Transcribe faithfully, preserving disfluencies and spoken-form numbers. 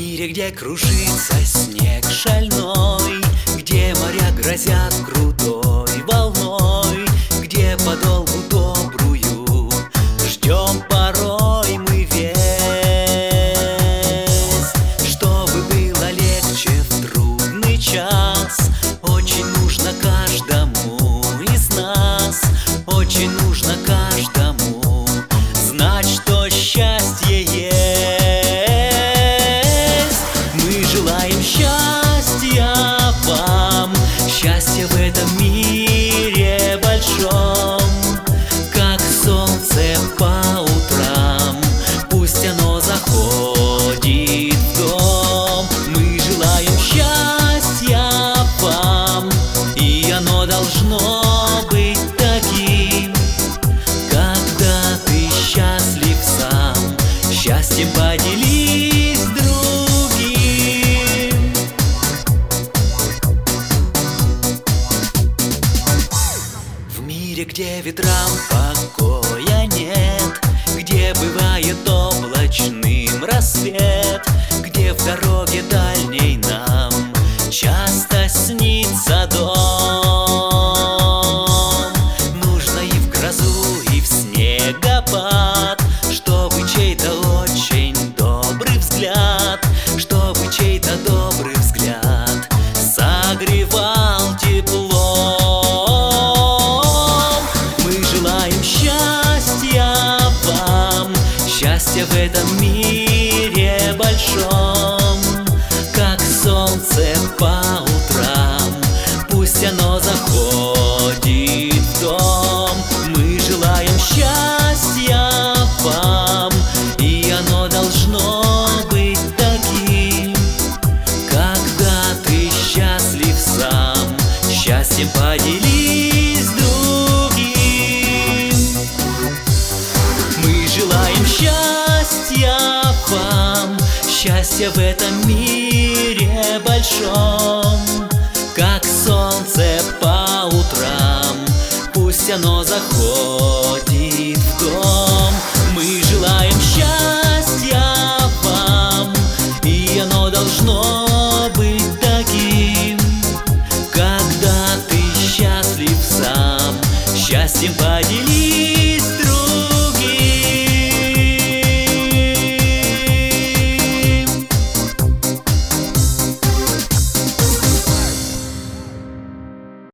мире, где кружится снег шальной, где моря грозят крутой волной, где подолгу добрую ждем порой мы весть, чтобы было легче в трудный час. Очень нужно каждому из нас, очень нужно каждому знать, что счастье есть. Мы желаем счастья вам, счастья в этом мире большом, как солнце по утрам, пусть оно заходит в дом. Мы желаем счастья вам, и оно должно быть таким, когда ты счастлив сам, счастьем поделись с другим. В мире, где ветрам покоя нет, где бывает облачным рассвет, где в дороге дальней нам часто снится дом, нужно и в грозу, и в снегопад, чтобы чей-то очень добрый взгляд, чтобы чей-то добрый взгляд согревал теплом. Мы желаем счастья вам, счастья в этом мире большом, как солнце по утрам, пусть оно заходит в дом. Мы желаем счастья вам, и оно должно быть таким, когда ты счастлив сам, счастьем поделись с другим. Мы желаем счастья вам, счастья в этом мире большом, как солнце по утрам, пусть оно заходит в дом. Мы желаем счастья вам, и оно должно